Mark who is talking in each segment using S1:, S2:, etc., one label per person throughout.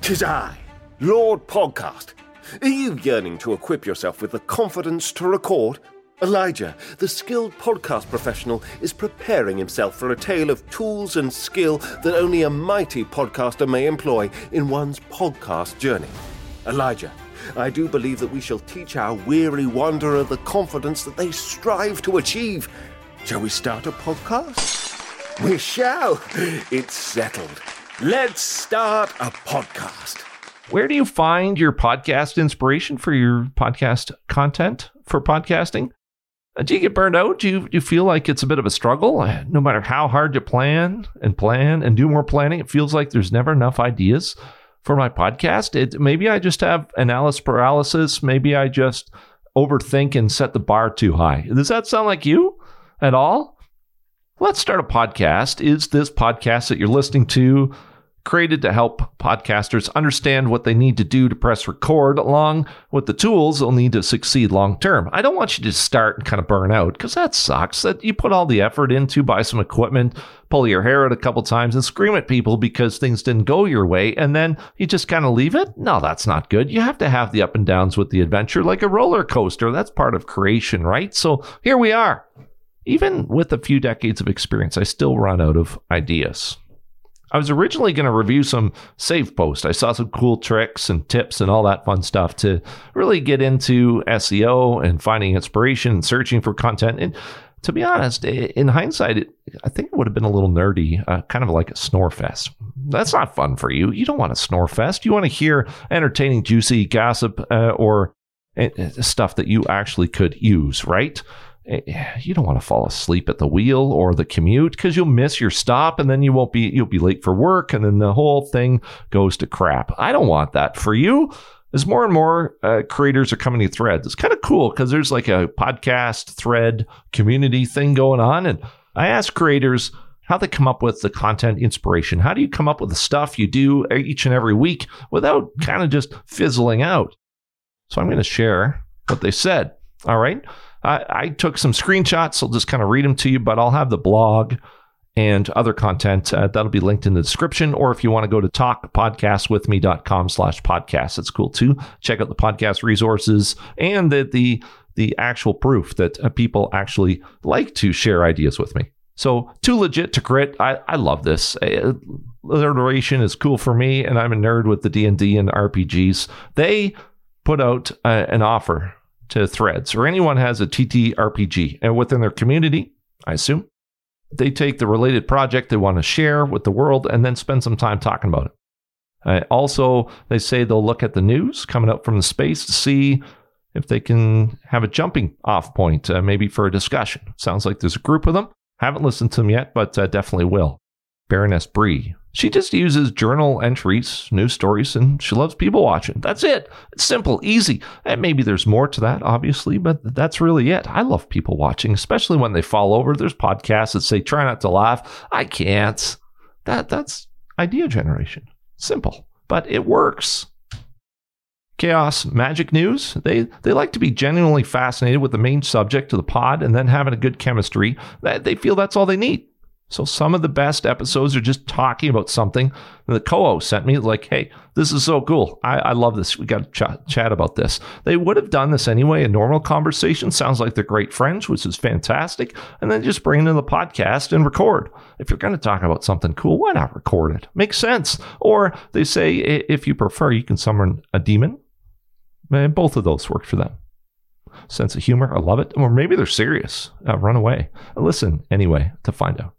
S1: 'Tis I, Lord Podcast. Are you yearning to equip yourself with the confidence to record? Elijah, the skilled podcast professional, is preparing himself for a tale of tools and skill that only a mighty podcaster may employ in one's podcast journey. Elijah, I do believe that we shall teach our weary wanderer the confidence that they strive to achieve. Shall we start a podcast? We shall. It's settled. Let's start a podcast.
S2: Where do you find your podcast inspiration for your podcast content for podcasting? Do you get burned out? Do you feel like it's a bit of a struggle? No matter how hard you plan and do more planning, it feels like there's never enough ideas for my podcast. Maybe I just have analysis paralysis. Maybe I just overthink and set the bar too high. Does that sound like you at all? Let's Start a Podcast is this podcast that you're listening to, created to help podcasters understand what they need to do to press record, along with the tools they'll need to succeed long term. I don't want you to start and kind of burn out, because that sucks. That you put all the effort into, buy some equipment, pull your hair out a couple times, and scream at people because things didn't go your way, and then you just kind of leave it? No, that's not good. You have to have the up and downs with the adventure, like a roller coaster. That's part of creation, right? So here we are. Even with a few decades of experience, I still run out of ideas. I was originally going to review some Save Post. I saw some cool tricks and tips and all that fun stuff to really get into SEO and finding inspiration and searching for content. And to be honest, in hindsight, I think it would have been a little nerdy, kind of like a snore fest. That's not fun for you. You don't want a snore fest. You want to hear entertaining, juicy gossip or stuff that you actually could use, right? You don't want to fall asleep at the wheel or the commute, because you'll miss your stop and then you'll be late for work, and then the whole thing goes to crap. I don't want that for you. As more and more creators are coming to Threads, it's kind of cool because there's like a podcast thread community thing going on. And I ask creators how they come up with the content inspiration. How do you come up with the stuff you do each and every week without kind of just fizzling out? So I'm going to share what they said. All right. I took some screenshots. I'll just kind of read them to you, but I'll have the blog and other content that'll be linked in the description. Or if you want to go to talkpodcastwithme.com/podcast, it's cool too. Check out the podcast resources and the actual proof that people actually like to share ideas with me. So too legit to crit. I love this. Alliteration is cool for me, and I'm a nerd with the D&D and RPGs. They put out an offer to Threads, or anyone has a TTRPG and within their community, I assume, they take the related project they want to share with the world and then spend some time talking about it. Also, they say they'll look at the news coming up from the space to see if they can have a jumping off point, maybe for a discussion. Sounds like there's a group of them. Haven't listened to them yet, but definitely will. Baroness Bree. She just uses journal entries, news stories, and she loves people watching. That's it. It's simple, easy. And maybe there's more to that, obviously, but that's really it. I love people watching, especially when they fall over. There's podcasts that say, try not to laugh. I can't. That's idea generation. Simple, but it works. Chaos Magic News. They like to be genuinely fascinated with the main subject of the pod and then having a good chemistry. They feel that's all they need. So some of the best episodes are just talking about something. The co-host sent me like, hey, this is so cool. I love this. We got to chat about this. They would have done this anyway in normal conversation. Sounds like they're great friends, which is fantastic. And then just bring it in the podcast and record. If you're going to talk about something cool, why not record it? Makes sense. Or they say, if you prefer, you can summon a demon. And both of those work for them. Sense of humor. I love it. Or maybe they're serious. Run away. Listen anyway to find out.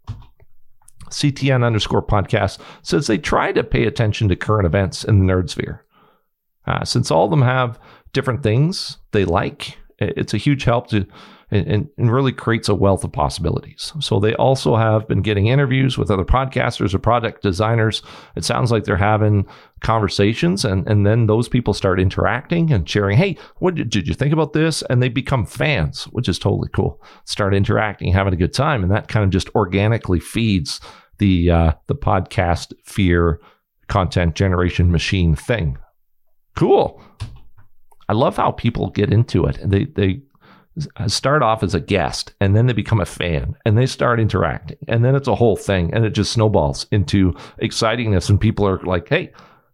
S2: CTN_podcast says they try to pay attention to current events in the nerd sphere. Since all of them have different things they like, it's a huge help to and really creates a wealth of possibilities. So they also have been getting interviews with other podcasters or product designers. It sounds like they're having conversations, and then those people start interacting and sharing, hey, what did you think about this? And they become fans, which is totally cool. Start interacting, having a good time, and that kind of just organically feeds the podcast fear content generation machine thing. Cool. I love how people get into it. They start off as a guest, and then they become a fan, and they start interacting, and then it's a whole thing, and it just snowballs into excitingness, and people are like, hey,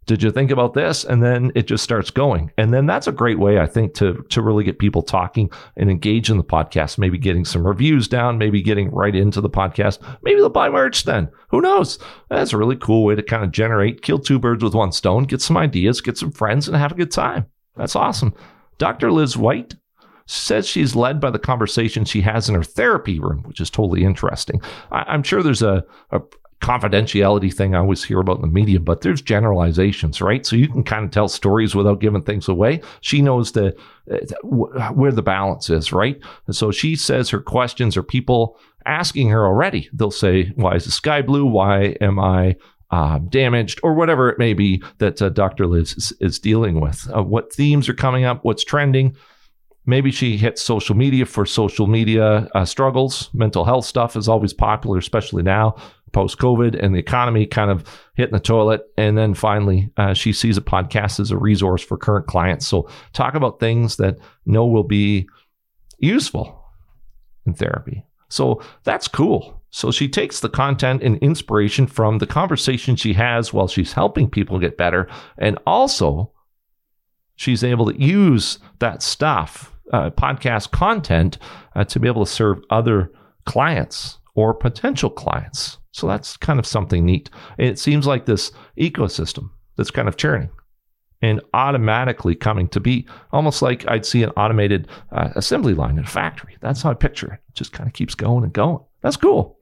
S2: Did you think about this? And then it just starts going. And then that's a great way, I think, to really get people talking and engage in the podcast, maybe getting some reviews down, maybe getting right into the podcast. Maybe they'll buy merch then. Who knows? That's a really cool way to kind of kill two birds with one stone, get some ideas, get some friends, and have a good time. That's awesome. Dr. Liz White says she's led by the conversation she has in her therapy room, which is totally interesting. I'm sure there's a confidentiality thing I always hear about in the media, but there's generalizations, right? So you can kind of tell stories without giving things away. She knows where the balance is, right? And so she says her questions are people asking her already. They'll say, why is the sky blue? Why am I damaged? Or whatever it may be that Dr. Liz is dealing with. What themes are coming up? What's trending? Maybe she hits social media for social media struggles. Mental health stuff is always popular, especially now, post-COVID, and the economy kind of hitting the toilet. And then finally, she sees a podcast as a resource for current clients. So talk about things that will be useful in therapy. So that's cool. So she takes the content and inspiration from the conversation she has while she's helping people get better. And also, she's able to use that stuff, podcast content, to be able to serve other clients or potential clients. So that's kind of something neat. It seems like this ecosystem that's kind of churning and automatically coming to be, almost like I'd see an automated assembly line in a factory. That's how I picture it. It just kind of keeps going and going. That's cool.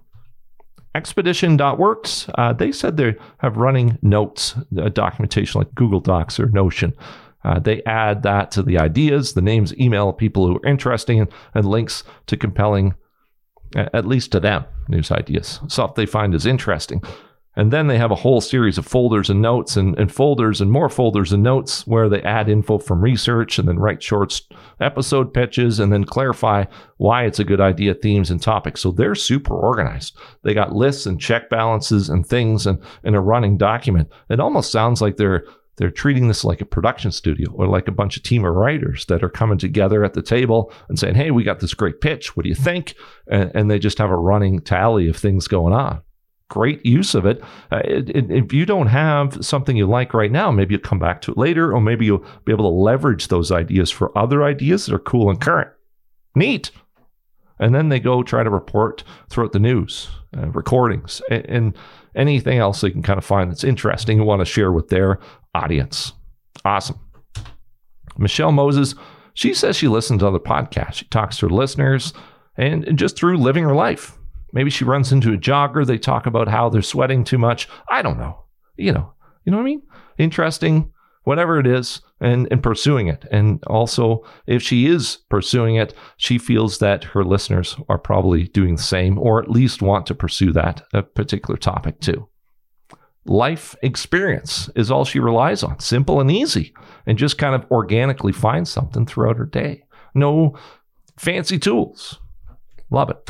S2: Expedition.works, they said they have running notes, documentation like Google Docs or Notion. They add that to the ideas, the names, email people who are interesting, and links to compelling, at least to them, news ideas, stuff they find is interesting. And then they have a whole series of folders and notes and folders and more folders and notes where they add info from research and then write short episode pitches and then clarify why it's a good idea, themes, and topics. So they're super organized. They got lists and check balances and things and in a running document. It almost sounds like they're treating this like a production studio or like a bunch of team of writers that are coming together at the table and saying, hey, we got this great pitch. What do you think? And they just have a running tally of things going on. Great use of it. If you don't have something you like right now, maybe you'll come back to it later, or maybe you'll be able to leverage those ideas for other ideas that are cool and current. Neat. And then they go try to report throughout the news, recordings, and anything else they can kind of find that's interesting and want to share with their audience. Awesome. Michelle Moses, she says she listens to other podcasts. She talks to her listeners and just through living her life. Maybe she runs into a jogger. They talk about how they're sweating too much. I don't know. You know what I mean? Interesting, whatever it is, and pursuing it. And also, if she is pursuing it, she feels that her listeners are probably doing the same, or at least want to pursue that particular topic too. Life experience is all she relies on. Simple and easy, and just kind of organically find something throughout her day. No fancy tools. Love it.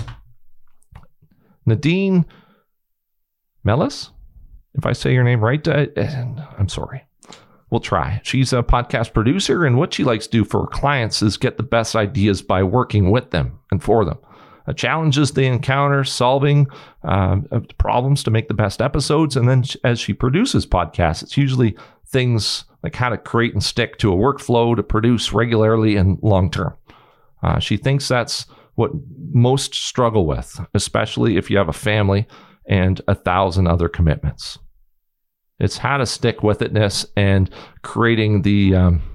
S2: Nadine Mellis, if I say your name right, I'm sorry. We'll try. She's a podcast producer, and what she likes to do for her clients is get the best ideas by working with them and for them. Challenges they encounter, solving problems to make the best episodes. And then as she produces podcasts, it's usually things like how to create and stick to a workflow to produce regularly and long term. She thinks that's what most struggle with, especially if you have a family and 1,000 other commitments. It's how to stick with itness and creating the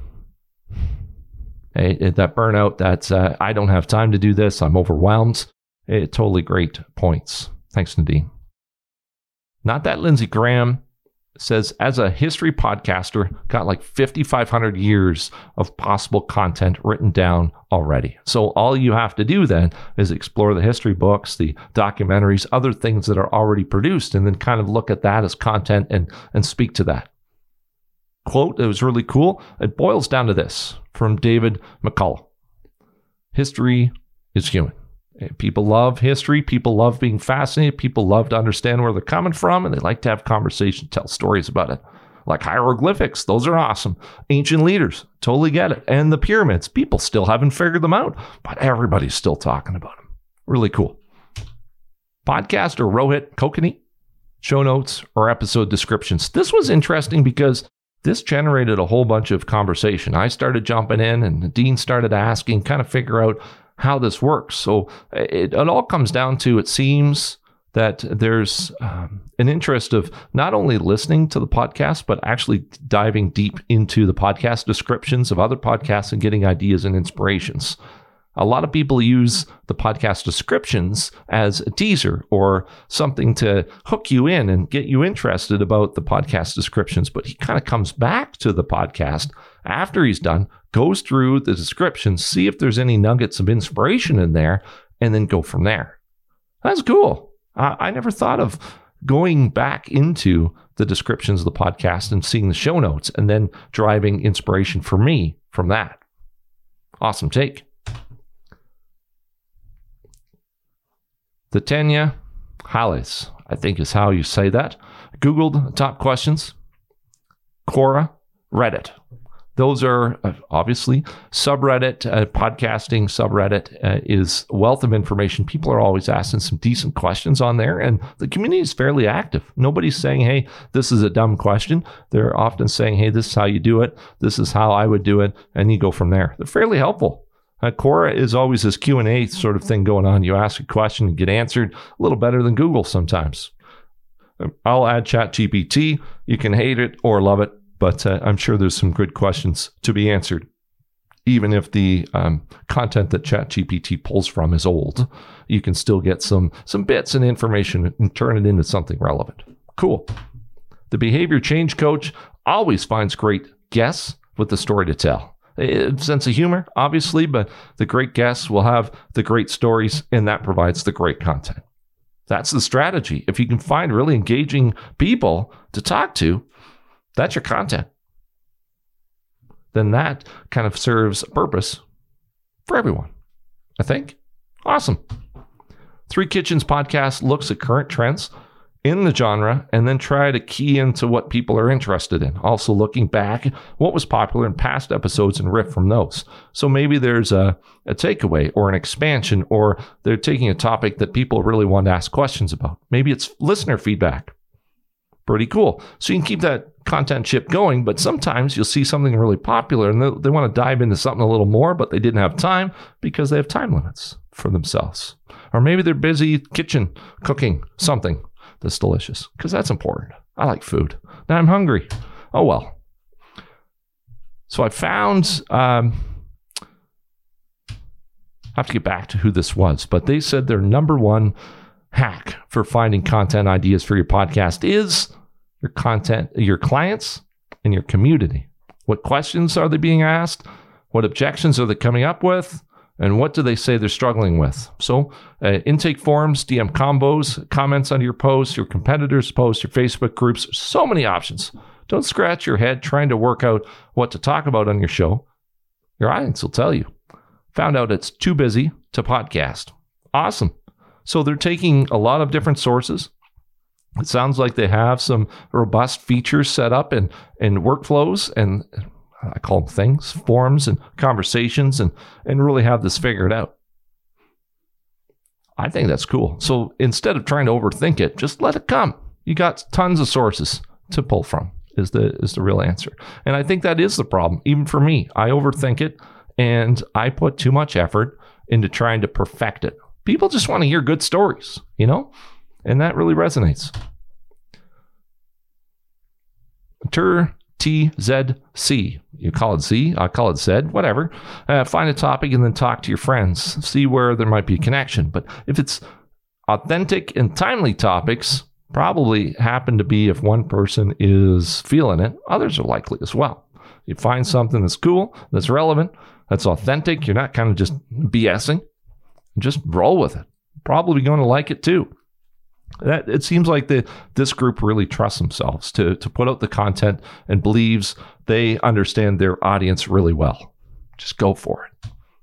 S2: that burnout that's I don't have time to do this, I'm overwhelmed. Totally great points. Thanks, Nadine. Not That Lindsey Graham says, as a history podcaster, got like 5,500 years of possible content written down already. So all you have to do then is explore the history books, the documentaries, other things that are already produced, and then kind of look at that as content and speak to that. Quote, it was really cool. It boils down to this from David McCullough. History is human. People love history. People love being fascinated. People love to understand where they're coming from, and they like to have conversations, tell stories about it. Like hieroglyphics, those are awesome. Ancient leaders, totally get it. And the pyramids, people still haven't figured them out, but everybody's still talking about them. Really cool. Podcaster Rohit Kokani show notes, or episode descriptions. This was interesting because this generated a whole bunch of conversation. I started jumping in and Dean started asking, kind of figure out how this works. So it all comes down to, it seems that there's an interest of not only listening to the podcast, but actually diving deep into the podcast descriptions of other podcasts and getting ideas and inspirations. A lot of people use the podcast descriptions as a teaser or something to hook you in and get you interested about the podcast descriptions. But he kind of comes back to the podcast after he's done, goes through the descriptions, see if there's any nuggets of inspiration in there, and then go from there. That's cool. I never thought of going back into the descriptions of the podcast and seeing the show notes and then driving inspiration for me from that. Awesome take. The Tanya Hales, I think is how you say that. Googled top questions. Quora, Reddit. Those are obviously subreddit, podcasting subreddit is a wealth of information. People are always asking some decent questions on there, and the community is fairly active. Nobody's saying, hey, this is a dumb question. They're often saying, hey, this is how you do it. This is how I would do it. And you go from there. They're fairly helpful. Quora is always this Q&A sort of thing going on. You ask a question and get answered a little better than Google sometimes. I'll add ChatGPT. You can hate it or love it, but I'm sure there's some good questions to be answered. Even if the content that ChatGPT pulls from is old, you can still get some bits and information and turn it into something relevant. Cool. The behavior change coach always finds great guests with the story to tell. Sense of humor, obviously, but the great guests will have the great stories, and that provides the great content. That's the strategy. If you can find really engaging people to talk to, that's your content. Then that kind of serves a purpose for everyone, I think. Awesome. Three Kitchens podcast looks at current trends in the genre and then try to key into what people are interested in. Also looking back what was popular in past episodes and riff from those. So maybe there's a takeaway or an expansion, or they're taking a topic that people really want to ask questions about. Maybe it's listener feedback. Pretty cool. So you can keep that content ship going, but sometimes you'll see something really popular and they want to dive into something a little more, but they didn't have time because they have time limits for themselves. Or maybe they're busy kitchen cooking something that's delicious, because that's important. I like food. Now I'm hungry. Oh, well. So I found, I have to get back to who this was, but they said their number one hack for finding content ideas for your podcast is your content, your clients, and your community. What questions are they being asked? What objections are they coming up with? And what do they say they're struggling with? So intake forms, DM combos, comments under your posts, your competitors' posts, your Facebook groups, so many options. Don't scratch your head trying to work out what to talk about on your show. Your audience will tell you. Found out it's too busy to podcast. Awesome. So they're taking a lot of different sources. It sounds like they have some robust features set up and workflows, and I call them things, forms and conversations, and really have this figured out. I think that's cool. So instead of trying to overthink it, just let it come. You got tons of sources to pull from is the real answer. And I think that is the problem. Even for me, I overthink it and I put too much effort into trying to perfect it. People just want to hear good stories, and that really resonates. TZC. You call it Z, I call it Z, whatever. Find a topic and then talk to your friends. See where there might be a connection. But if it's authentic and timely topics, probably happen to be if one person is feeling it, others are likely as well. You find something that's cool, that's relevant, that's authentic. You're not kind of just BSing. Just roll with it. Probably going to like it too. That it seems like this group really trusts themselves to put out the content and believes they understand their audience really well. Just go for it.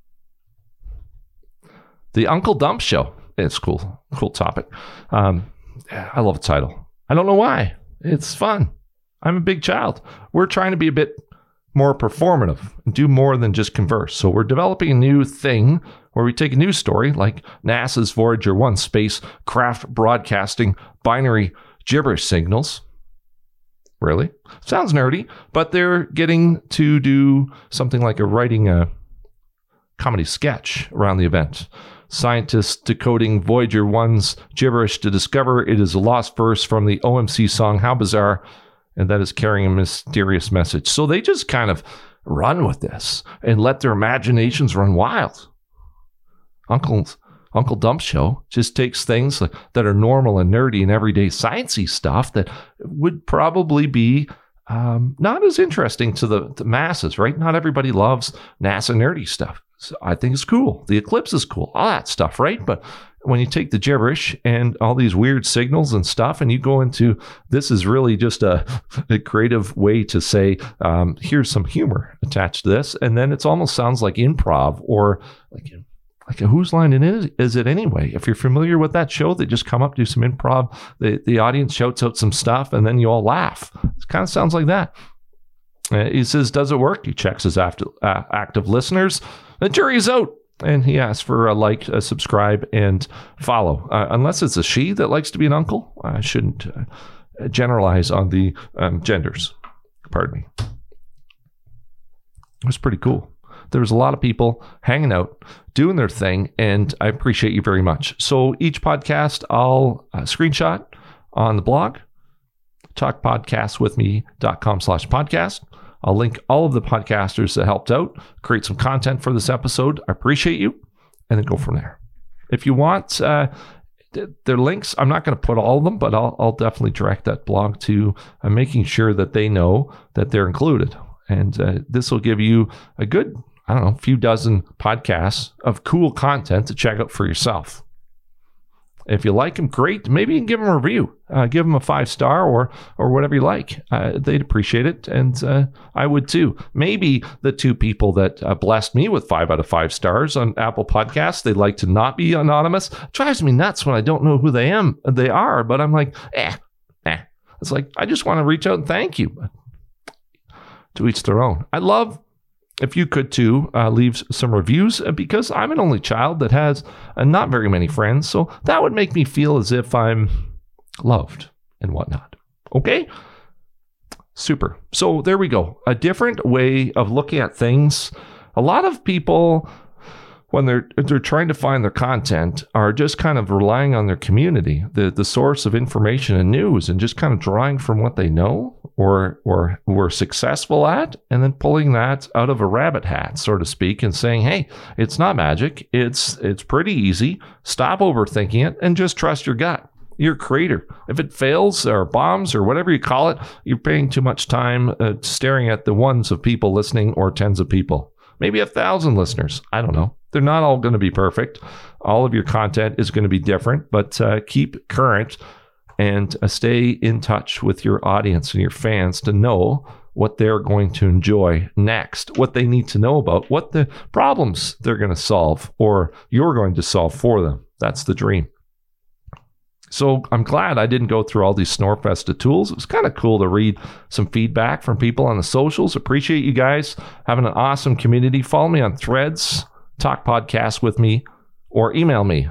S2: The Uncle Dump Show. It's cool topic. I love the title. I don't know why. It's fun. I'm a big child. We're trying to be a bit more performative and do more than just converse. So we're developing a new thing where we take a news story like NASA's Voyager 1 spacecraft broadcasting binary gibberish signals. Really? Sounds nerdy, but they're getting to do something like writing a comedy sketch around the event. Scientists decoding Voyager 1's gibberish to discover it is a lost verse from the OMC song How Bizarre, and that is carrying a mysterious message. So they just kind of run with this and let their imaginations run wild. Uncle Dump Show just takes things that are normal and nerdy and everyday sciencey stuff that would probably be not as interesting to the masses, right? Not everybody loves NASA nerdy stuff. So I think it's cool. The eclipse is cool. All that stuff, right? But when you take the gibberish and all these weird signals and stuff, and you go into, this is really just a creative way to say, here's some humor attached to this. And then it almost sounds like improv or like a Whose Line Is It Anyway? If you're familiar with that show, they just come up, do some improv. The audience shouts out some stuff, and then you all laugh. It kind of sounds like that. He says, does it work? He checks his active listeners. The jury's out. And he asks for a like, a subscribe, and follow. Unless it's a she that likes to be an uncle. I shouldn't generalize on the genders. Pardon me. It was pretty cool. There was a lot of people hanging out, doing their thing, and I appreciate you very much. So each podcast I'll screenshot on the blog, talkpodcastwithme.com/podcast. I'll link all of the podcasters that helped out, create some content for this episode. I appreciate you, and then go from there. If you want their links, I'm not going to put all of them, but I'll definitely direct that blog to making sure that they know that they're included. And this will give you a good, few dozen podcasts of cool content to check out for yourself. If you like them, great. Maybe you can give them a review. Give them a 5-star or whatever you like. They'd appreciate it, and I would too. Maybe the two people that blessed me with 5 out of 5 stars on Apple Podcasts, they'd like to not be anonymous. It drives me nuts when I don't know who they are, but I'm like, It's like, I just want to reach out and thank you. To each their own. I'd love if you could too leave some reviews, because I'm an only child that has not very many friends. So that would make me feel as if I'm loved and whatnot. Okay? Super. So there we go. A different way of looking at things. A lot of people, when they're trying to find their content, are just kind of relying on their community, the source of information and news, and just kind of drawing from what they know or were successful at, and then pulling that out of a rabbit hat, so to speak, and saying, hey, it's not magic. It's pretty easy. Stop overthinking it and just trust your gut. You're a creator. If it fails or bombs or whatever you call it, you're paying too much time staring at the ones of people listening or tens of people. Maybe 1,000 listeners. I don't know. They're not all going to be perfect. All of your content is going to be different, but keep current and stay in touch with your audience and your fans to know what they're going to enjoy next, what they need to know about, what the problems they're going to solve or you're going to solve for them. That's the dream. So I'm glad I didn't go through all these Snorefesta tools. It was kind of cool to read some feedback from people on the socials. Appreciate you guys having an awesome community. Follow me on Threads, Talk Podcast with me, or email me,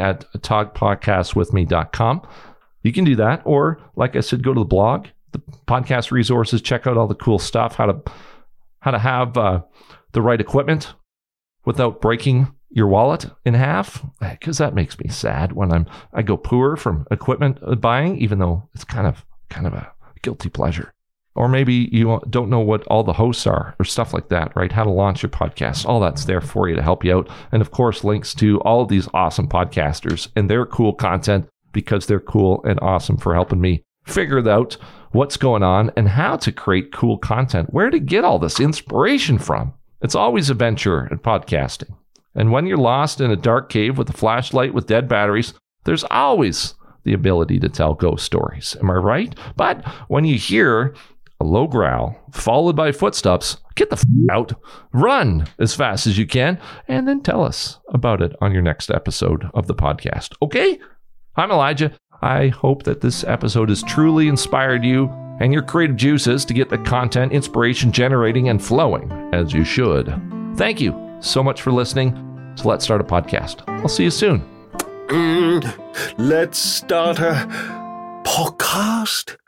S2: hi@talkpodcastwithme.com. You can do that. Or, like I said, go to the blog, the podcast resources, check out all the cool stuff, how to have the right equipment without breaking your wallet in half, because that makes me sad when I go poor from equipment buying, even though it's kind of a guilty pleasure. Or maybe you don't know what all the hosts are or stuff like that, right? How to launch your podcast. All that's there for you to help you out. And of course, links to all of these awesome podcasters and their cool content, because they're cool and awesome for helping me figure out what's going on and how to create cool content, where to get all this inspiration from. It's always a venture in podcasting. And when you're lost in a dark cave with a flashlight with dead batteries, there's always the ability to tell ghost stories. Am I right? But when you hear a low growl followed by footsteps, get the out, run as fast as you can, and then tell us about it on your next episode of the podcast. Okay? I'm Elijah. I hope that this episode has truly inspired you and your creative juices to get the content, inspiration generating and flowing as you should. Thank you so much for listening. So let's start a podcast. I'll see you soon.
S1: Let's start a podcast?